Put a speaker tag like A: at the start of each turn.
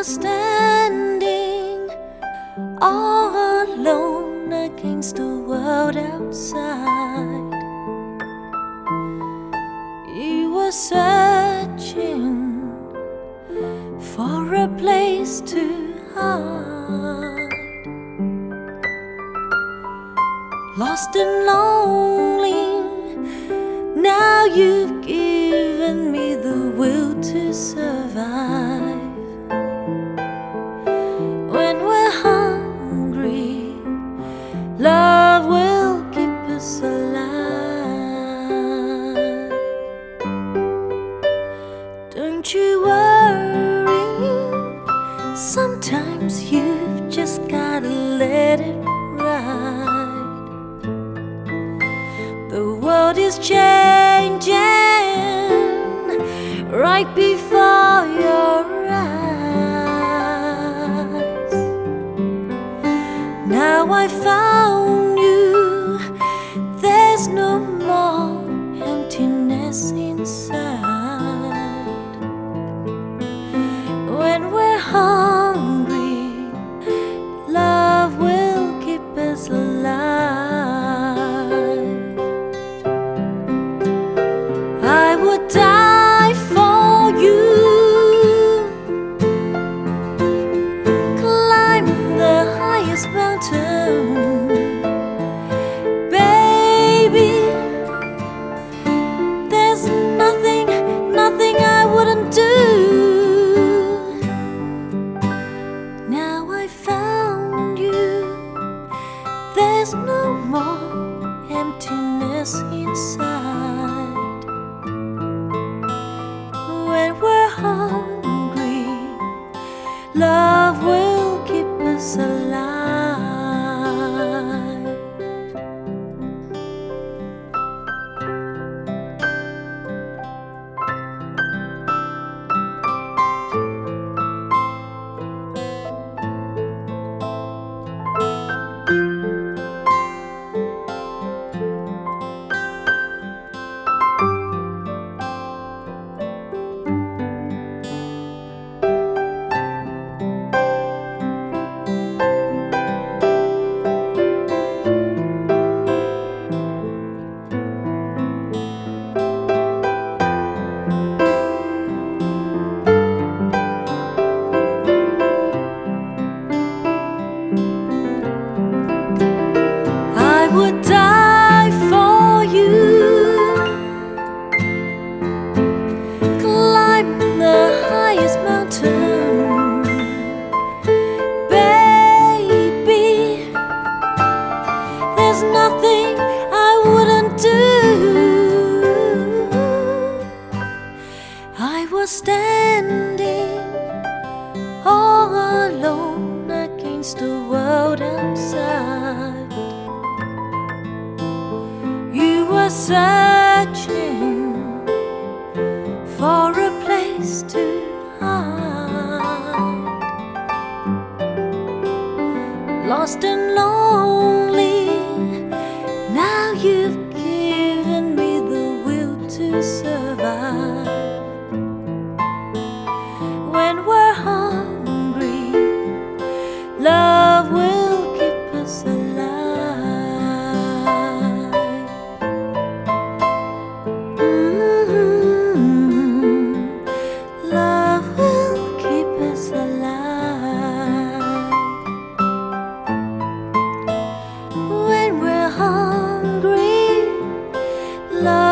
A: was standing all alone against the world outside. You were searching for a place to hide, lost and lonely. Now you've given me the will to survive. When we're hungry, love will keep us alive. Don't you worry, sometimes you've just gotta let it ride. The world is changing right before your eyes. Now I found you, there's no more emptiness inside. When we're hungry, love will keep us alive. I would die for you, climb the highest mountain, baby. There's nothing I wouldn't do. Now I found you, there's no more emptiness inside. When we're hungry, love will keep us alive. I would die for you, climb the highest mountain, baby. There's nothing I wouldn't do. I was standing all alone against the world outside. You were searching for a place to hide, lost and lonely. Now you've given me the will to survive. When we're hungry, love will keep us alive. Love will keep us alive. When we're hungry, love